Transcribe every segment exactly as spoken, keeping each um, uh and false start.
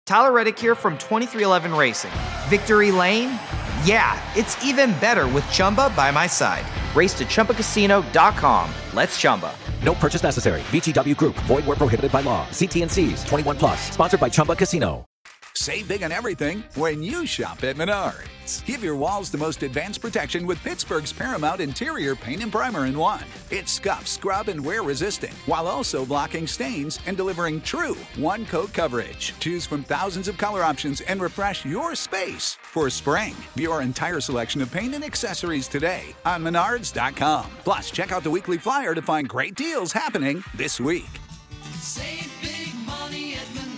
Tyler Reddick here from twenty-three eleven Racing. Victory Lane? Yeah, it's even better with Chumba by my side. Race to Chumba Casino dot com. Let's Chumba. No purchase necessary. V G W Group. Void where prohibited by law. See T and C's. twenty-one plus. Sponsored by Chumba Casino. Save big on everything when you shop at Menards. Give your walls the most advanced protection with Pittsburgh's Paramount Interior Paint and Primer in one. It's scuff, scrub, and wear resistant, while also blocking stains and delivering true one-coat coverage. Choose from thousands of color options and refresh your space for spring. View our entire selection of paint and accessories today on Menards dot com. Plus, check out the weekly flyer to find great deals happening this week. Save big money at Menards.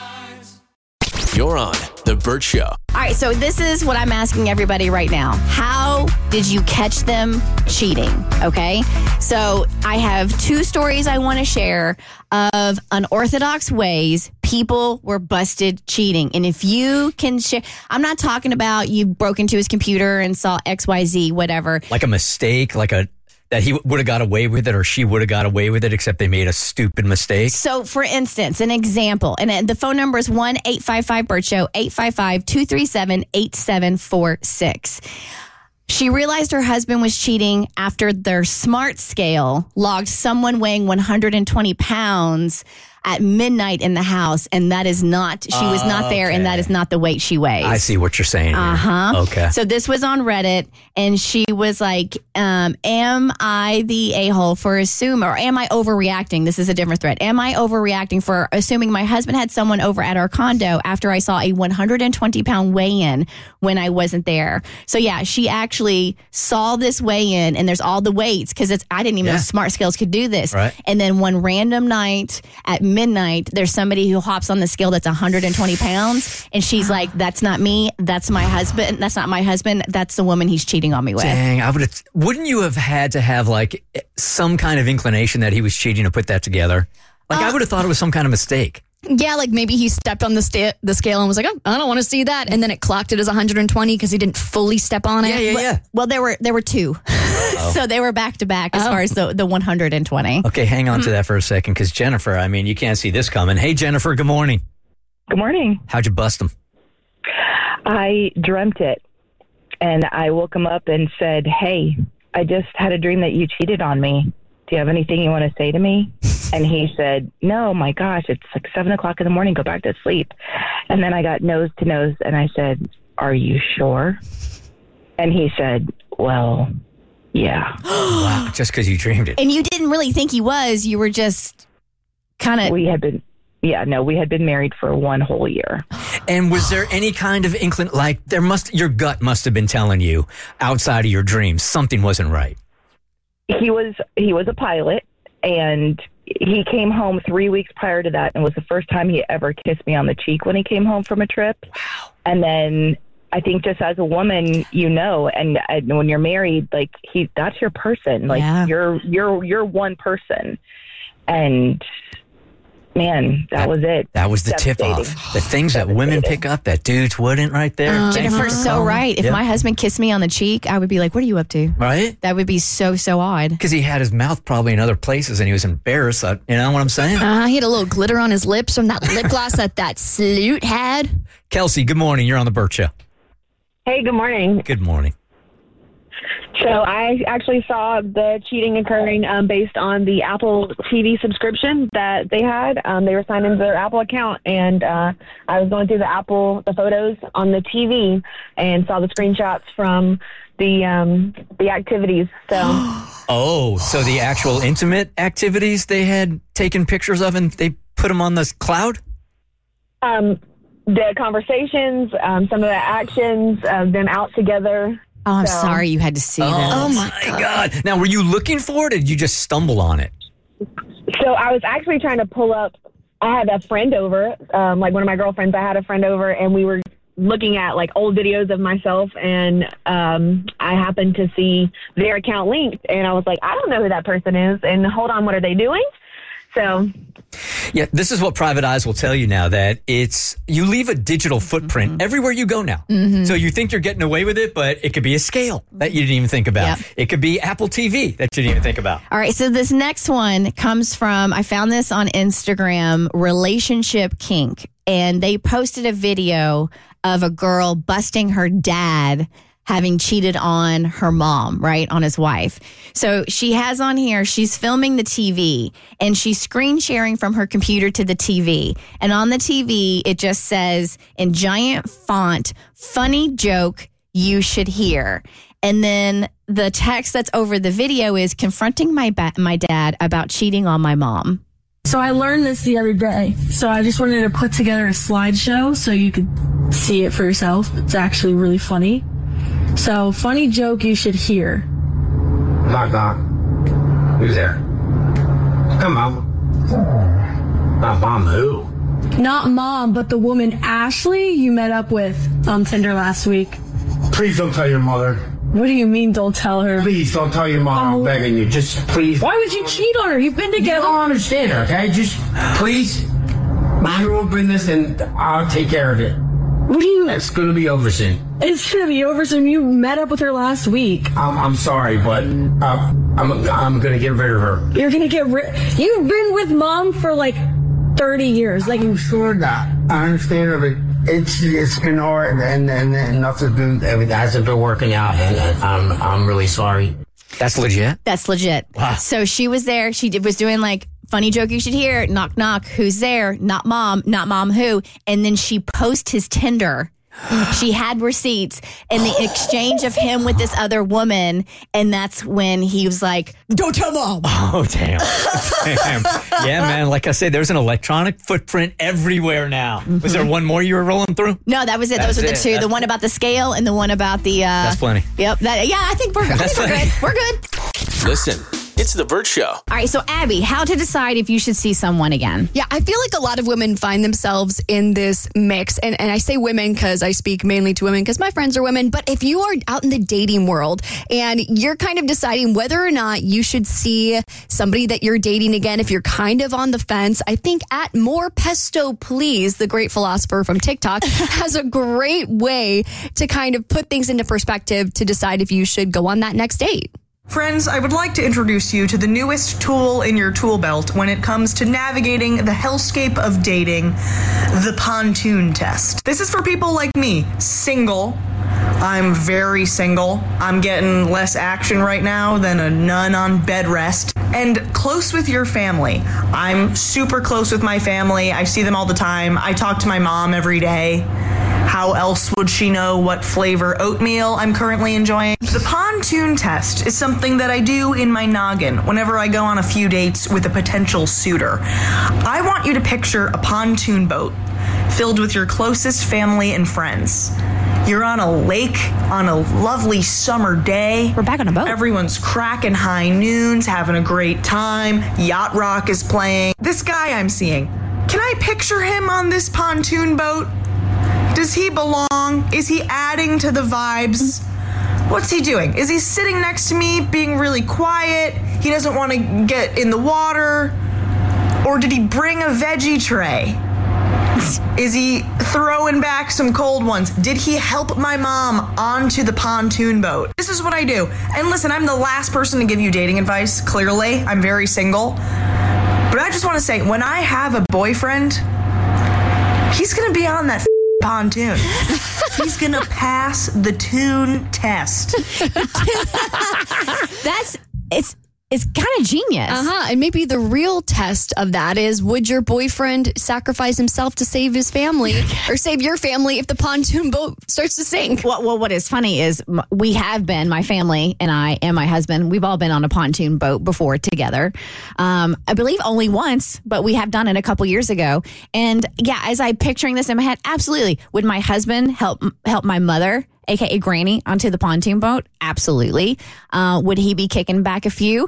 You're on The Bert Show. All right, so this is what I'm asking everybody right now. How did you catch them cheating? Okay, so I have two stories I want to share of unorthodox ways people were busted cheating. And if you can share, I'm not talking about you broke into his computer and saw X Y Z, whatever. Like a mistake, like a that he would have got away with it or she would have got away with it, except they made a stupid mistake. So, for instance, an example, and the phone number is one eight five five BERT SHOW, eight five five, two three seven, eight seven four six. She realized her husband was cheating after their smart scale logged someone weighing one hundred twenty pounds at midnight in the house, and that is not, she was not there, okay. and that is not the weight she weighs. I see what you're saying. Uh huh. Okay. So this was on Reddit, and she was like, um, am I the a-hole for assuming, or am I overreacting? This is a different thread. Am I overreacting for assuming my husband had someone over at our condo after I saw a one hundred twenty pound weigh-in when I wasn't there? So yeah, she actually saw this weigh-in, and there's all the weights, because it's I didn't even Yeah. know Smart Scales could do this. Right. And then one random night at midnight, there's somebody who hops on the scale that's one hundred twenty pounds, and she's like, that's not me, that's my husband, that's not my husband, that's the woman he's cheating on me with. Dang, I would have. Wouldn't you have had to have like some kind of inclination that he was cheating to put that together? Like Uh, I would have thought it was some kind of mistake. Yeah, like maybe he stepped on the sta- the scale and was like, oh, I don't want to see that. And then it clocked it as one hundred twenty because he didn't fully step on it. Yeah, yeah, yeah. Well, there were there were two. So they were back to back as Oh. far as the, the one hundred twenty. Okay, hang on to that for a second, because Jennifer, I mean, you can't see this coming. Hey, Jennifer, good morning. Good morning. How'd you bust him? I dreamt it, and I woke him up and said, hey, I just had a dream that you cheated on me. Do you have anything you want to say to me? And he said, no, my gosh, it's like seven o'clock in the morning. Go back to sleep. And then I got nose to nose, and I said, are you sure? And he said, well, yeah. Wow, just because you dreamed it. And you didn't really think he was, you were just kind of... We had been, yeah, no, we had been married for one whole year. And was there any kind of inclin, like there must, your gut must have been telling you outside of your dreams something wasn't right? He was he was a pilot, and he came home three weeks prior to that, and it was the first time he ever kissed me on the cheek when he came home from a trip. Wow. And then I think just as a woman, you know, and, and when you're married, like he that's your person. Like Yeah. you're you're you're one person. And man, that, That- was it. That was the tip Devastating. off. The things that women pick up that dudes wouldn't right there. Uh, Thank you Jennifer's for so calling. right. If Yeah. my husband kissed me on the cheek, I would be like, what are you up to? Right? That would be so, so odd. Because he had his mouth probably in other places and he was embarrassed. uh, You know what I'm saying? Uh, he had a little glitter on his lips from that lip gloss that that salute had. Kelsey, good morning. You're on the Bert Show. Hey, good morning. Good morning. So I actually saw the cheating occurring um, based on the Apple T V subscription that they had. Um, they were signed into their Apple account, and uh, I was going through the Apple the photos on the T V and saw the screenshots from the um, the activities. So Oh, so the actual intimate activities they had taken pictures of and they put them on the cloud? um, the conversations, um, some of the actions of them out together. Oh, I'm So- sorry you had to see this. Oh, my God. Now, were you looking for it or did you just stumble on it? So I was actually trying to pull up. I had a friend over, um, like one of my girlfriends. I had a friend over, and we were looking at like old videos of myself, and um, I happened to see their account linked, and I was like, I don't know who that person is, and hold on, what are they doing? So, Yeah, this is what private eyes will tell you now, that it's you leave a digital footprint mm-hmm. everywhere you go now. Mm-hmm. So you think you're getting away with it, but it could be a scale that you didn't even think about. Yep. It could be Apple T V that you didn't even think about. All right, so this next one comes from, I found this on Instagram, Relationship Kink, and they posted a video of a girl busting her dad having cheated on her mom, right, on his wife. So she has on here, she's filming the T V, and she's screen sharing from her computer to the T V. And on the T V, it just says in giant font, funny joke you should hear. And then the text that's over the video is confronting my ba- my dad about cheating on my mom. So I learned this the other day. So I just wanted to put together a slideshow so you could see it for yourself. It's actually really funny. So, funny joke you should hear. Knock, knock. Who's there? Come on. Not mom, who? Not mom, but the woman Ashley you met up with on Tinder last week. Please don't tell your mother. What do you mean, don't tell her? Please don't tell your mother. Oh. I'm begging you. Just please. Why would you cheat on her? You've been together. You don't understand her, okay? Just please mind your own business and I'll take care of it. What do you... It's going to be over soon. It's going to be over soon. You met up with her last week. I'm, I'm sorry, but uh, I'm I'm going to get rid of her. You're going to get rid... You've been with mom for like thirty years. Like, I'm sure that. I understand her, but it's it's been hard and, and, and nothing's been... I mean, it hasn't been working out, and, and I'm, I'm really sorry. That's legit? That's legit. Wow. So she was there. She did, was doing like... Funny joke you should hear. Knock, knock. Who's there? Not mom. Not mom who? And then she posts his Tinder. She had receipts and the exchange of him with this other woman. And that's when he was like, don't tell mom. Oh, damn. Damn. Yeah, man. Like I said, there's an electronic footprint everywhere now. Mm-hmm. Was there one more you were rolling through? No, that was it. That's Those were the it. two. That's the one about the scale and the one about the... Uh, That's plenty. Yep. That, yeah, I think we're, I think we're good. We're good. Listen, it's The Bert Show. All right, so Abby, how to decide if you should see someone again? Yeah, I feel like a lot of women find themselves in this mix. And, and I say women because I speak mainly to women because my friends are women. But if you are out in the dating world and you're kind of deciding whether or not you should see somebody that you're dating again, if you're kind of on the fence, I think at More Pesto Please, the great philosopher from TikTok, has a great way to kind of put things into perspective to decide if you should go on that next date. Friends, I would like to introduce you to the newest tool in your tool belt when it comes to navigating the hellscape of dating, the pontoon test. This is for people like me, single. I'm very single. I'm getting less action right now than a nun on bed rest. And close with your family. I'm super close with my family. I see them all the time. I talk to my mom every day. How else would she know what flavor oatmeal I'm currently enjoying? The pontoon test is something that I do in my noggin whenever I go on a few dates with a potential suitor. I want you to picture a pontoon boat filled with your closest family and friends. You're on a lake on a lovely summer day. We're back on a boat. Everyone's cracking high noons, having a great time. Yacht rock is playing. This guy I'm seeing, can I picture him on this pontoon boat? Does he belong? Is he adding to the vibes? What's he doing? Is he sitting next to me being really quiet? He doesn't want to get in the water? Or did he bring a veggie tray? Is he throwing back some cold ones? Did he help my mom onto the pontoon boat? This is what I do. And listen, I'm the last person to give you dating advice, clearly. I'm very single. But I just want to say, when I have a boyfriend, he's going to be on that pontoon. He's going to pass the tune test. That's, it's, it's kind of genius. Uh-huh. And maybe the real test of that is, would your boyfriend sacrifice himself to save his family or save your family if the pontoon boat starts to sink? Well, well, what is funny is we have been, my family and I and my husband, we've all been on a pontoon boat before together. Um, I believe only once, but we have done it a couple years ago. And yeah, as I'm picturing this in my head, absolutely. Would my husband help help my mother, A K A Granny, onto the pontoon boat? Absolutely. Uh, would he be kicking back a few?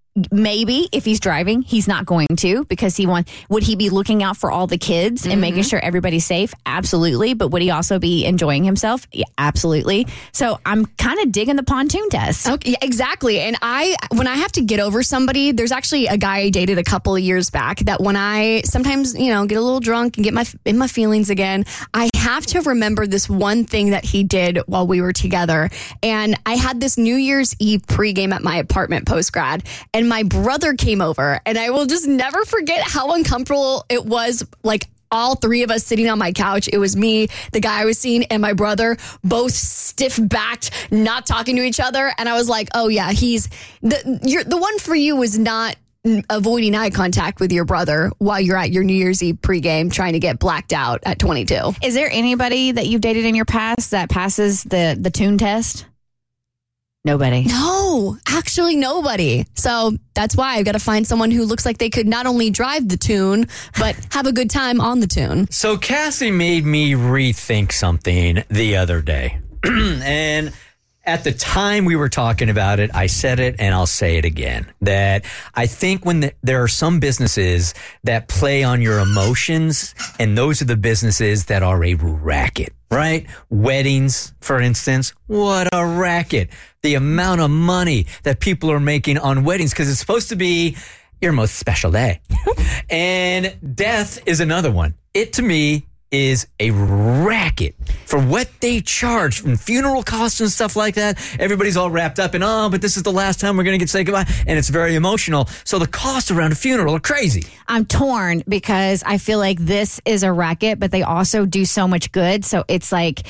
Maybe if he's driving, he's not going to because he wants. Would he be looking out for all the kids and mm-hmm. making sure everybody's safe? Absolutely. But would he also be enjoying himself? Yeah, absolutely. So I'm kind of digging the pontoon test. Okay, yeah, exactly. And I, when I have to get over somebody, there's actually a guy I dated a couple of years back that when I sometimes, you know, get a little drunk and get my in my feelings again, I have to remember this one thing that he did while we were together. And I had this New Year's Eve pregame at my apartment post grad. And my brother came over, and I will just never forget how uncomfortable it was. Like all three of us sitting on my couch. It was me, the guy I was seeing, and my brother, both stiff backed, not talking to each other. And I was like, oh yeah, he's the you're, the one for you was not avoiding eye contact with your brother while you're at your New Year's Eve pregame trying to get blacked out at twenty-two. Is there anybody that you've dated in your past that passes the the tune test? Nobody. No, actually nobody. So that's why I've got to find someone who looks like they could not only drive the tune, but have a good time on the tune. So Cassie made me rethink something the other day. And at the time we were talking about it, I said it and I'll say it again, that I think when the, there are some businesses that play on your emotions, and those are the businesses that are a racket, right? Weddings, for instance, what a racket. The amount of money that people are making on weddings, because it's supposed to be your most special day. And death is another one. It, to me, is a racket for what they charge from funeral costs and stuff like that. Everybody's all wrapped up in, oh, but this is the last time we're going to get to say goodbye. And it's very emotional. So the costs around a funeral are crazy. I'm torn because I feel like this is a racket, but they also do so much good. So it's like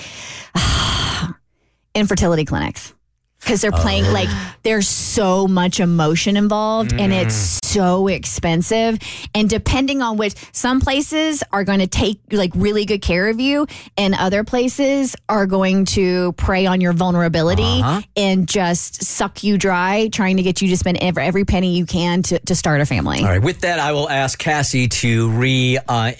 infertility clinics. Because they're playing, oh. like, there's so much emotion involved mm. and it's so expensive. And depending on which, some places are going to take, like, really good care of you, and other places are going to prey on your vulnerability uh-huh. and just suck you dry, trying to get you to spend every, every penny you can to, to start a family. All right. With that, I will ask Cassie to re... Uh,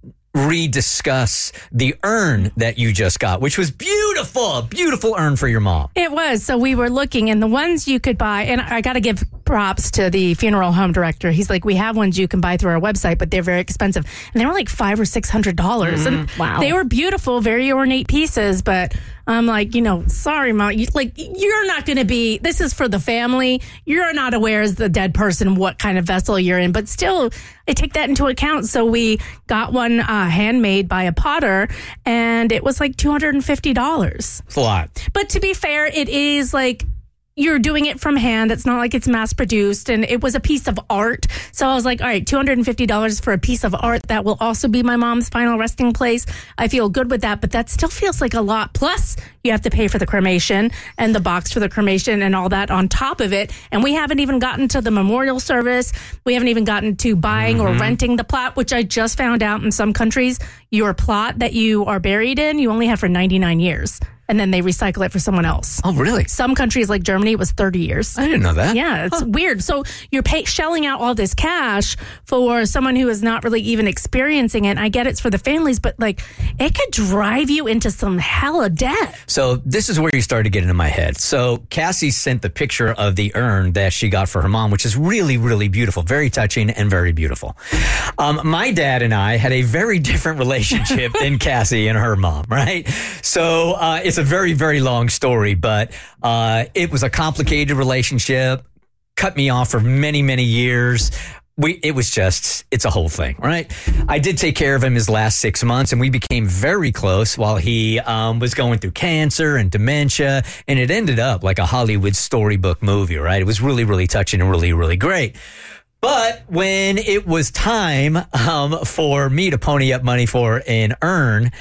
rediscuss the urn that you just got, which was beautiful, a beautiful urn for your mom. It was. So we were looking, and the ones you could buy, and I got to give props to the funeral home director. He's like, we have ones you can buy through our website, but they're very expensive. And they were like five or six hundred dollars. Mm-hmm. And wow. They were beautiful, very ornate pieces, but I'm like, you know, sorry, Mom. You, like, you're not going to be, this is for the family. You're not aware as the dead person what kind of vessel you're in, but still, I take that into account. So we got one uh, handmade by a potter, and it was like two hundred fifty dollars. It's a lot. But to be fair, it is like, you're doing it from hand. It's not like it's mass produced, and it was a piece of art. So I was like, all right, two hundred fifty dollars for a piece of art that will also be my mom's final resting place. I feel good with that, but that still feels like a lot. Plus, you have to pay for the cremation and the box for the cremation and all that on top of it. And we haven't even gotten to the memorial service. We haven't even gotten to buying mm-hmm. or renting the plot, which I just found out in some countries, your plot that you are buried in, you only have for ninety-nine years. And then they recycle it for someone else. Oh, really? Some countries like Germany, it was thirty years. I didn't know that. Yeah, it's huh. weird. So you're pay- shelling out all this cash for someone who is not really even experiencing it. And I get it's for the families, but like it could drive you into some hella debt. So this is where you started to get into my head. So Cassie sent the picture of the urn that she got for her mom, which is really, really beautiful, very touching and very beautiful. Um, my dad and I had a very different relationship than Cassie and her mom, right? So uh, it's a very, very long story, but uh, it was a complicated relationship, cut me off for many, many years. We, it was just, it's a whole thing, right? I did take care of him his last six months, and we became very close while he um, was going through cancer and dementia, and it ended up like a Hollywood storybook movie, right? It was really, really touching and really, really great. But when it was time um, for me to pony up money for an urn,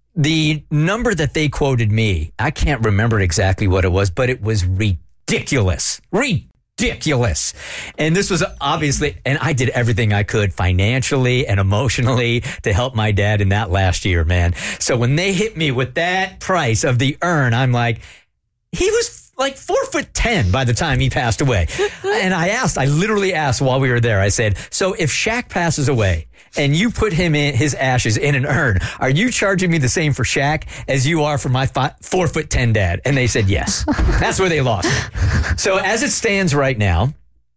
the number that they quoted me, I can't remember exactly what it was, but it was ridiculous. Ridiculous. And this was obviously, and I did everything I could financially and emotionally to help my dad in that last year, man. So when they hit me with that price of the urn, I'm like, he was like four foot ten by the time he passed away. And I asked, I literally asked while we were there, I said, so if Shaq passes away and you put him in his ashes in an urn, are you charging me the same for Shaq as you are for my five, four foot ten dad? And they said yes. That's where they lost me. So as it stands right now,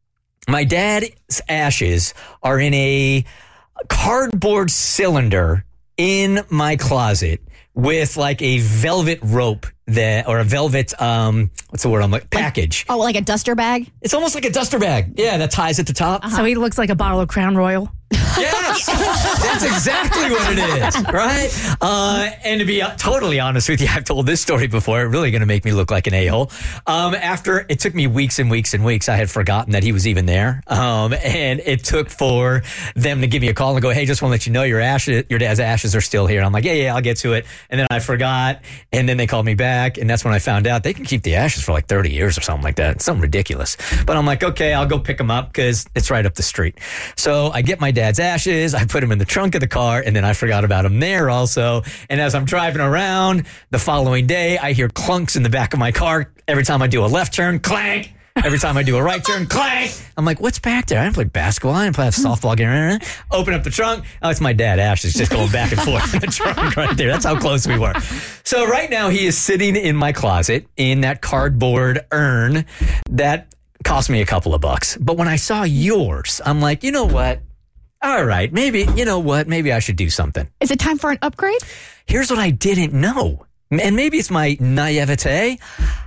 My dad's ashes are in a cardboard cylinder in my closet with like a velvet rope that, or a velvet, um, what's the word? I'm like, package. Like, oh, like a duster bag? It's almost like a duster bag. Yeah, that ties at the top. Uh-huh. So he looks like a bottle of Crown Royal. Yes, that's exactly what it is, right? Uh, and to be totally honest with you, I've told this story before. It's really going to make me look like an a-hole. Um, after it took me weeks and weeks and weeks, I had forgotten that he was even there. Um, and it took for them to give me a call and go, hey, just want to let you know your ashes, your dad's ashes are still here. And I'm like, yeah, yeah, I'll get to it. And then I forgot. And then they called me back. And that's when I found out they can keep the ashes for like thirty years or something like that. It's something ridiculous. But I'm like, okay, I'll go pick them up because it's right up the street. So I get my dad's ashes. I put them in the trunk of the car, and then I forgot about them there also. And as I'm driving around the following day, I hear clunks in the back of my car. Every time I do a left turn, clank. Every time I do a right turn, clank. I'm like, what's back there? I didn't play basketball. I didn't play softball game. Open up the trunk. Oh, it's my dad, Ashley's just going back and forth in the trunk right there. That's how close we were. So right now he is sitting in my closet in that cardboard urn that cost me a couple of bucks. But when I saw yours, I'm like, you know what? All right, maybe, you know what? Maybe I should do something. Is it time for an upgrade? Here's what I didn't know. And maybe it's my naivete.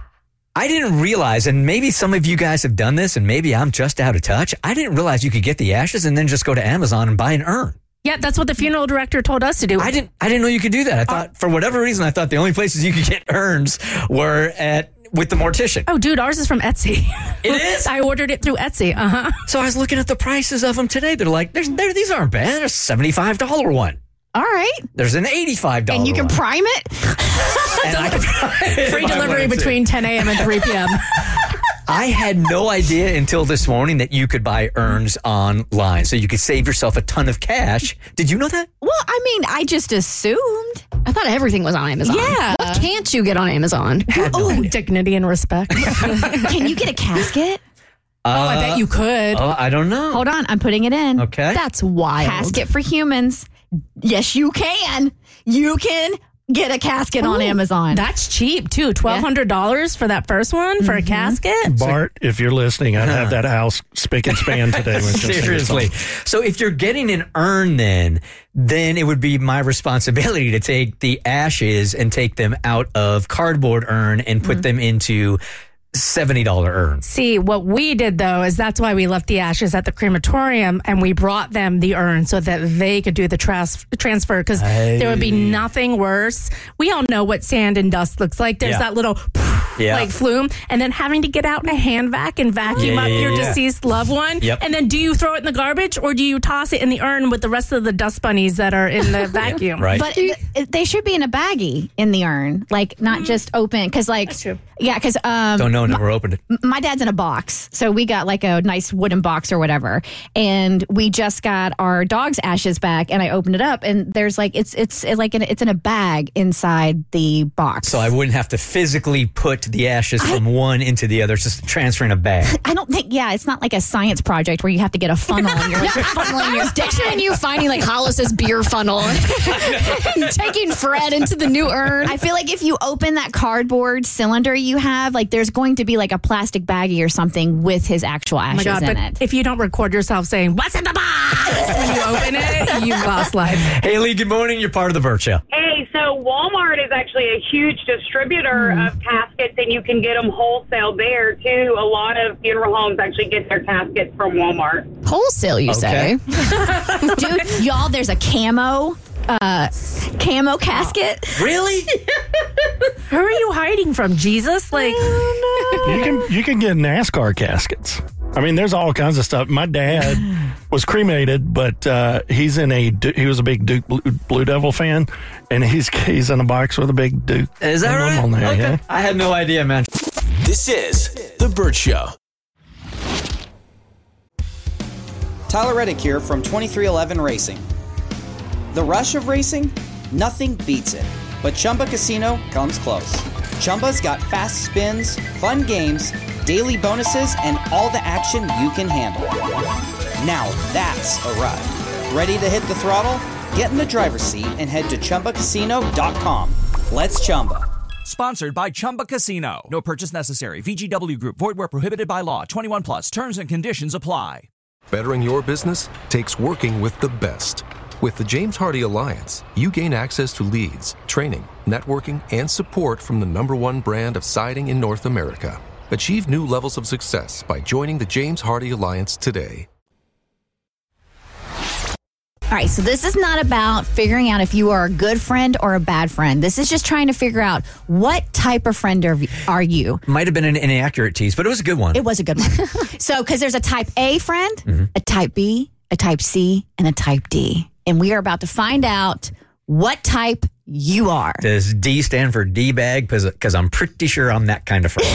I didn't realize, and maybe some of you guys have done this, and maybe I'm just out of touch. I didn't realize you could get the ashes and then just go to Amazon and buy an urn. Yeah, that's what the funeral director told us to do. I didn't I didn't know you could do that. I thought, for whatever reason, I thought the only places you could get urns were at with the mortician. Oh, dude, ours is from Etsy. It is? I ordered it through Etsy. Uh-huh. So I was looking at the prices of them today. They're like, There's, they're, these aren't bad. There's a seventy-five dollars one. All right. There's an eighty-five dollars And you can one. prime it? And I can prime it Free if I delivery wanted to. between ten a.m. and three p.m. I had no idea until this morning that you could buy urns online, so you could save yourself a ton of cash. Did you know that? Well, I mean, I just assumed. I thought everything was on Amazon. Yeah. What can't you get on Amazon? Oh, dignity and respect. Can you get a casket? Oh, I bet you could. Oh, I don't know. Hold on, I'm putting it in. Okay. That's wild. Casket for humans. Yes, you can. You can get a casket on Ooh, Amazon. That's cheap, too. twelve hundred dollars for that first one for a casket? Bart, if you're listening, I'd have that house spick and span today. When Seriously. So if you're getting an urn then, then it would be my responsibility to take the ashes and take them out of cardboard urn and put them into seventy dollars urn. See, what we did, though, is that's why we left the ashes at the crematorium and we brought them the urn so that they could do the trans- transfer because there would be nothing worse. We all know what sand and dust looks like. There's Yeah. that little Yeah. like flume, and then having to get out in a hand vac and vacuum Yeah, up yeah, your yeah. deceased loved one. Yep. And then do you throw it in the garbage or do you toss it in the urn with the rest of the dust bunnies that are in the vacuum? Right. But it, it- they should be in a baggie in the urn, like not just open. Because, like, That's true. yeah, because um, Don't know, never opened it. m- my dad's in a box, so we got like a nice wooden box or whatever, and we just got our dog's ashes back, and I opened it up, and there's like it's it's it like in, it's in a bag inside the box. So I wouldn't have to physically put the ashes from one into the other. It's just transferring a bag. I don't think, yeah, it's not like a science project where you have to get a funnel and you're like funneling your dick. Picturing you finding like Hollis's beer funnel and taking Fred into the new urn. I feel like if you open that cardboard cylinder you have, like there's going to be like a plastic baggie or something with his actual Oh my ashes God, in but it. if you don't record yourself saying, "What's in the box?" when you open it, you've lost life. Haley, good morning. You're part of the Burt Show. Hey, so Walmart is actually a huge distributor of caskets, and you can get them wholesale there, too. A lot of funeral homes actually get their caskets from Walmart. Wholesale, you Okay. say? Dude, y'all, there's a camo uh camo casket. Really? Who are you hiding from, Jesus? Like, You can you can get NASCAR caskets. I mean, there's all kinds of stuff. My dad was cremated, but uh, he's in a Du- he was a big Duke Blue, Blue Devil fan, and he's he's in a box with a big Duke. Is that emblem right? on there, Okay. yeah. I had no idea, man. This is The Burt Show. Tyler Reddick here from twenty-three eleven Racing. The rush of racing? Nothing beats it. But Chumba Casino comes close. Chumba's got fast spins, fun games, daily bonuses, and all the action you can handle. Now that's a ride. Ready to hit the throttle? Get in the driver's seat and head to Chumba Casino dot com. Let's Chumba. Sponsored by Chumba Casino. No purchase necessary. V G W Group. Void where prohibited by law. twenty-one plus. Terms and conditions apply. Bettering your business takes working with the best. With the James Hardie Alliance, you gain access to leads, training, networking, and support from the number one brand of siding in North America. Achieve new levels of success by joining the James Hardie Alliance today. All right, so this is not about figuring out if you are a good friend or a bad friend. This is just trying to figure out what type of friend are, are you. Might have been an inaccurate tease, but it was a good one. It was a good one. So, because there's a type A friend, mm-hmm. a type B, a type C, and a type D. And we are about to find out what type you are. Does D stand for D-bag? Because I'm pretty sure I'm that kind of friend.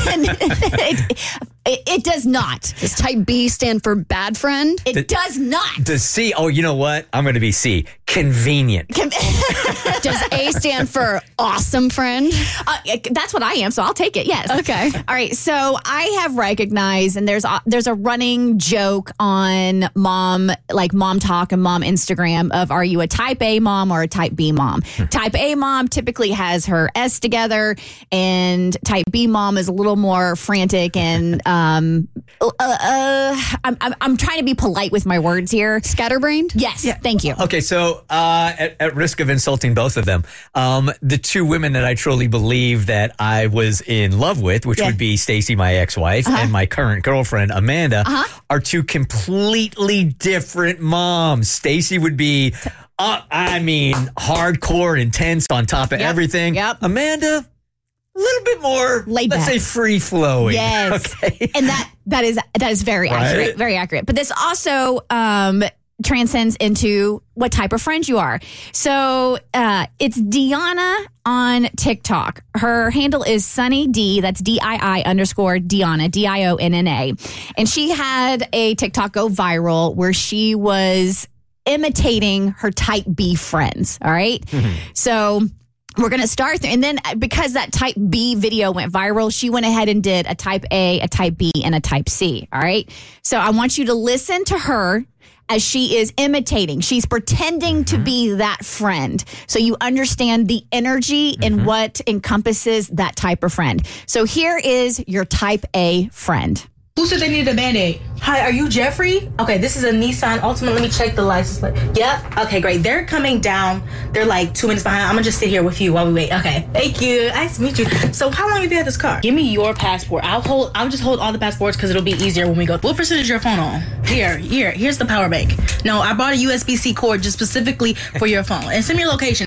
it, it, it does not. Does type B stand for bad friend? It D- does not. Does C, oh, you know what? I'm going to be C. Convenient. Con- Does A stand for awesome friend? Uh, that's what I am, so I'll take it, yes. Okay. All right, so I have recognized, and there's a, there's a running joke on mom, like mom talk and mom Instagram of, are you a type A mom or a type B mom? Type A mom typically has her S together, and type B mom is a little more frantic and um, uh, uh, I'm, I'm I'm trying to be polite with my words here. Scatterbrained? Yes, yeah. Thank you. Okay, so uh, at, at risk of insulting both of them, um, the two women that I truly believe that I was in love with, which Yeah. would be Stacy, my ex-wife, Uh-huh. and my current girlfriend, Amanda, Uh-huh. are two completely different moms. Stacy would be... Uh, I mean, hardcore, intense, on top of Yep, everything. yep. Amanda, a little bit more, Laid let's back. say, free flowing. Yes, Okay. and that that is that is very Right? accurate, very accurate. But this also um, transcends into what type of friend you are. So uh, it's Deanna on TikTok. Her handle is Sunny D. That's D I I underscore Deanna, D I O N N A, and she had a TikTok go viral where she was imitating her type B friends. All right. Mm-hmm. So we're going to start there. And then because that type B video went viral, she went ahead and did a type A, a type B, and a type C. All right. So I want you to listen to her as she is imitating. She's pretending to be that friend. So you understand the energy and what encompasses that type of friend. So here is your type A friend. Who said they needed a Band-Aid? Hi, are you Jeffrey? Okay, this is a Nissan Altima. Let me check the license plate. Yep. Okay, great. They're coming down. They're like two minutes behind. I'm gonna just sit here with you while we wait. Okay. Thank you. Nice to meet you. So how long have you had this car? Give me your passport. I'll hold I'll just hold all the passports because it'll be easier when we go. What percentage is your phone on? Here, here. Here's the power bank. No, I bought a U S B C cord just specifically for your phone. And send me your location.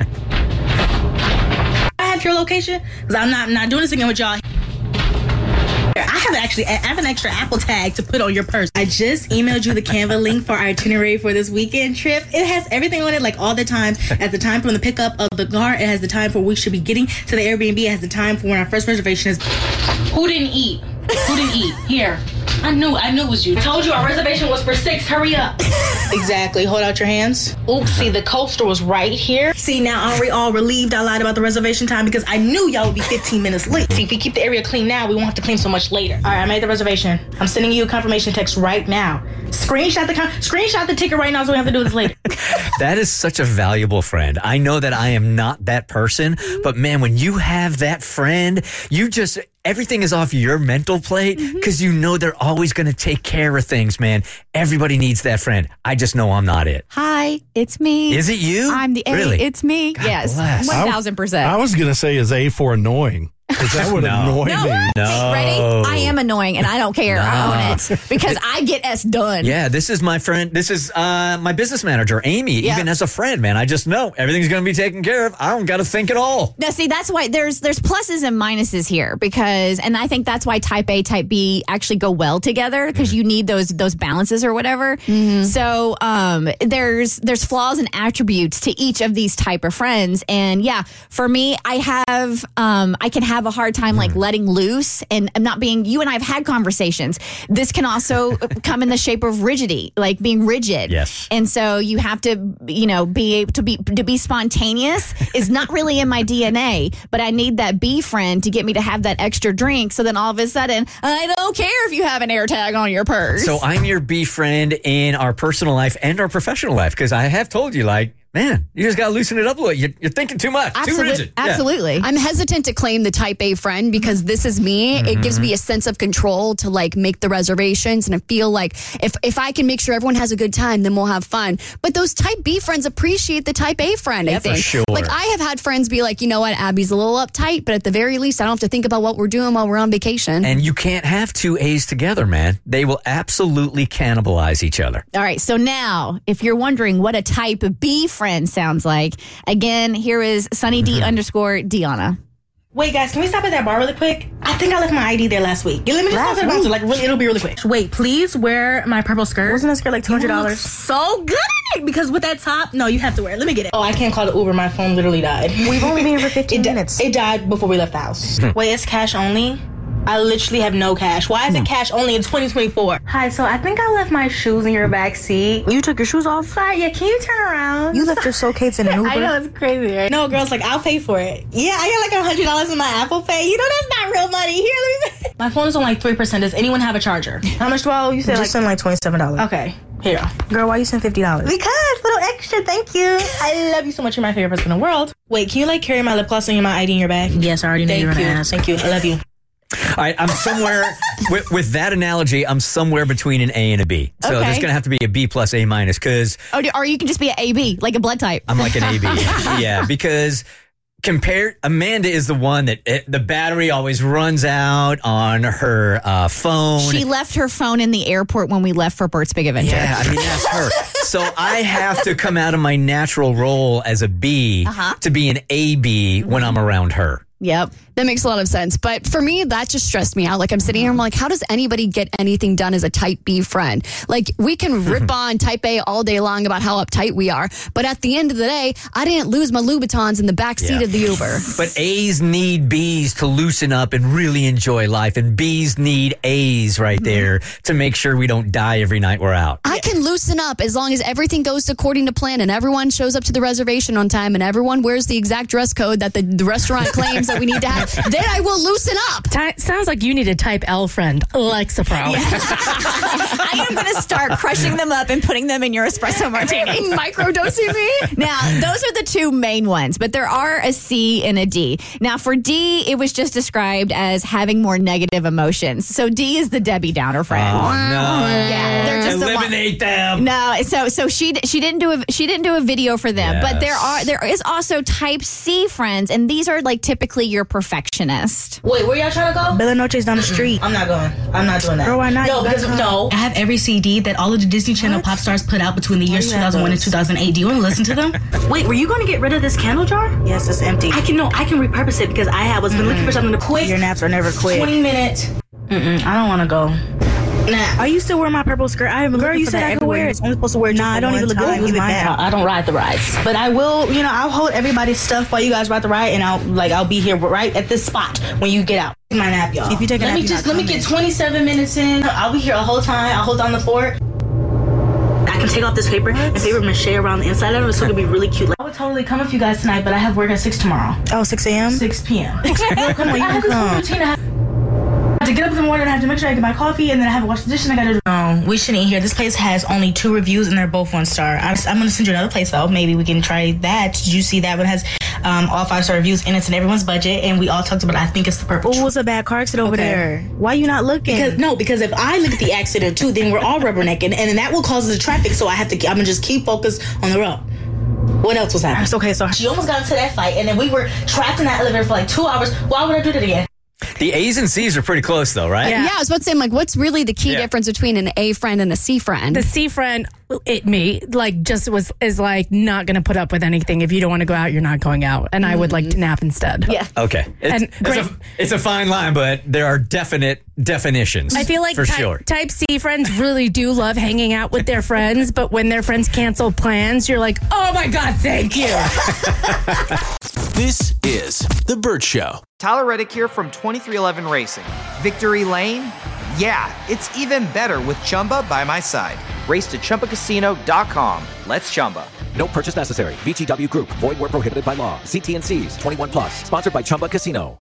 I have your location? Because I'm not not doing this again with y'all. I have actually, I have an extra Apple tag to put on your purse. I just emailed you the Canva link for our itinerary for this weekend trip. It has everything on it, like all the times. At the time from the pickup of the car, it has the time for we should be getting to the Airbnb. It has the time for when our first reservation is. Who didn't eat? Who didn't eat? Here. I knew, I knew it was you. I told you our reservation was for six. Hurry up. Exactly. Hold out your hands. Oops. See, the coaster was right here. See, now aren't we all relieved I lied about the reservation time because I knew y'all would be fifteen minutes late. See, if we keep the area clean now, we won't have to clean so much later. All right, I made the reservation. I'm sending you a confirmation text right now. Screenshot the con- screenshot the ticket right now so we don't have to do this later. That is such a valuable friend. I know that I am not that person, but man, when you have that friend, you just, everything is off your mental plate because you know they're always going to take care of things, man. Everybody needs that friend. I just know I'm not it. Hi, it's me. Is it you? I'm the A. Really? It's me. God yes, bless. one thousand percent. I was going to say is A for annoying. Because that would No. annoy No. me. No. Ready? I am annoying, and I don't care. I Nah. own it because I get S done. Yeah, this is my friend. This is uh, my business manager, Amy. Yeah. Even as a friend, man, I just know everything's going to be taken care of. I don't got to think at all. Now, see, that's why there's there's pluses and minuses here because, and I think that's why Type A, Type B actually go well together because Mm-hmm. you need those those balances or whatever. So um, there's there's flaws and attributes to each of these type of friends, and yeah, for me, I have um, I can have a hard time like letting loose and I'm not being. You and I have had conversations. This can also come in the shape of rigidity, like being rigid. Yes. And so you have to, you know, be able to be to be spontaneous is not really in my D N A, but I need that B friend to get me to have that extra drink. So then all of a sudden, I don't care if you have an air tag on your purse. So I'm your B friend in our personal life and our professional life because I have told you, like, man, you just got to loosen it up a little. You're, you're thinking too much, Absolute- too rigid. Yeah. Absolutely. I'm hesitant to claim the type A friend because this is me. It gives Mm-hmm. me a sense of control to like make the reservations, and I feel like if if I can make sure everyone has a good time, then we'll have fun. But those type B friends appreciate the type A friend, I Yeah, for think. sure. Like I have had friends be like, you know what, Abby's a little uptight, but at the very least, I don't have to think about what we're doing while we're on vacation. And you can't have two A's together, man. They will absolutely cannibalize each other. All right, so now, if you're wondering what a type B friend sounds like, again, here is Sunny D underscore Deanna. Wait, guys, can we stop at that bar really quick? I think I left my I D there last week. Yeah, let me just Last stop at the week? bouncer. Like, really, it'll be really quick. Wait, please wear my purple skirt. Wasn't that skirt like two hundred You look dollars? so good in it because with that top, no, you have to wear it. Let me get it. Oh, I can't call the Uber. My phone literally died. We've only been here for fifteen it di- minutes. It died before we left the house. Wait, it's cash only? I literally have no cash. Why is it cash only in twenty twenty-four? Hi, so I think I left my shoes in your back seat. You took your shoes off? Sorry, yeah, can you turn around? You left your soul cakes in an Uber? I know, it's crazy, right? No, girls, like, I'll pay for it. Yeah, I got like one hundred dollars in my Apple Pay. You know, that's not real money. Here, let me... My phone is on like three percent. Does anyone have a charger? How much do I owe? You said Just like send like twenty-seven dollars. Okay, here you go. Girl, why you send fifty dollars? Because, little extra, thank you. I love you so much. You're my favorite person in the world. Wait, can you like carry my lip gloss and my I D in your bag? Yes, I already know Thank you're you. gonna ask. Thank you. I love you. All right, I'm somewhere, with, with that analogy, I'm somewhere between an A and a B. So Okay. there's going to have to be a B plus A minus because Oh, or you can just be an A B, like a blood type. I'm like an A B. Yeah, because compared, Amanda is the one that it, the battery always runs out on her uh, phone. She left her phone in the airport when we left for Bert's Big Adventure. Yeah, I mean, that's her. So I have to come out of my natural role as a B Uh-huh. to be an A B when I'm around her. Yep. That makes a lot of sense. But for me, that just stressed me out. Like I'm sitting here, I'm like, how does anybody get anything done as a type B friend? Like we can rip on type A all day long about how uptight we are. But at the end of the day, I didn't lose my Louboutins in the back seat Yeah. of the Uber. But A's need B's to loosen up and really enjoy life. And B's need A's right there to make sure we don't die every night we're out. I can loosen up as long as everything goes according to plan and everyone shows up to the reservation on time and everyone wears the exact dress code that the, the restaurant claims that we need to have. Then I will loosen up. Ty- sounds like you need a type L friend, Alexa Pro. I am going to start crushing them up and putting them in your espresso martini. Microdosing me? Now, those are the two main ones, but there are a C and a D. Now, for D, it was just described as having more negative emotions. So D is the Debbie Downer friend. Oh, no. Yeah, they're just the one- Eliminate them. No, so so she she didn't do a she didn't do a video for them, but there are there is also type C friends, and these are like typically your perfectionist. Wait, where y'all trying to go? Bella Noche's down the street. I'm not going. I'm not doing that. Girl, why not? No, You because gotta no. I have every C D that all of the Disney Channel What? pop stars put out between the years you two have thousand one and those? two thousand eight. Do you want to listen to them? Wait, were you going to get rid of this candle jar? Yes, it's empty. I can no, I can repurpose it because I have was been looking for something to quick. Your naps are never quick. Twenty minute. Mm-mm, I don't want to go. Nah. Are you still wearing my purple skirt? I haven't. Girl, you said I could wear it. I'm supposed to wear it. Nah, I don't even look good. Give it back. I don't ride the rides, but I will. You know, I'll hold everybody's stuff while you guys ride the ride, and I'll like I'll be here right at this spot when you get out. My nap, y'all. If you take a let nap, me you're just not let me get coming. twenty-seven minutes in. I'll be here a whole time. I'll hold down the fort. I can take off this paper and paper mache around the inside of it, so it'll be really cute. Like, I would totally come with you guys tonight, but I have work at six tomorrow. Oh, six a.m. six p.m. Girl, come on, you I have can this whole come. routine. I have I have to get up in the morning. I have to make sure I get my coffee, and then I have to wash the dishes. And I gotta. No, we shouldn't eat here. This place has only two reviews, and they're both one star. I'm, I'm gonna send you another place though. Maybe we can try that. Did you see that one has um, all five star reviews, and it's in everyone's budget? And we all talked about it. I think it's the purple. Oh, what's a bad car accident over Okay. there? Why you not looking? Because no, because if I look at the accident too, then we're all rubbernecking, and then that will cause the traffic. So I have to. I'm gonna just keep focused on the road. What else was happening? It's okay, so She almost got into that fight, and then we were trapped in that elevator for like two hours. Why would I do that again? The A's and C's are pretty close, though, right? Yeah, I was about to say, I'm like, what's really the key Yeah. difference between an A friend and a C friend? The C friend, it me, like just was is like not going to put up with anything. If you don't want to go out, you're not going out, and I would like to nap instead. Yeah. Okay. It's, And it's, great- a, it's a fine line, but there are definite definitions. I feel like for type, sure. type C friends really do love hanging out with their friends, but when their friends cancel plans, you're like, oh my God, thank you. This is The Burt Show. Tyler Reddick here from twenty-three eleven Racing. Victory Lane? Yeah, it's even better with Chumba by my side. Race to Chumba Casino dot com. Let's Chumba. No purchase necessary. V G W Group. Void where prohibited by law. See T N Cs. twenty-one plus. Sponsored by Chumba Casino.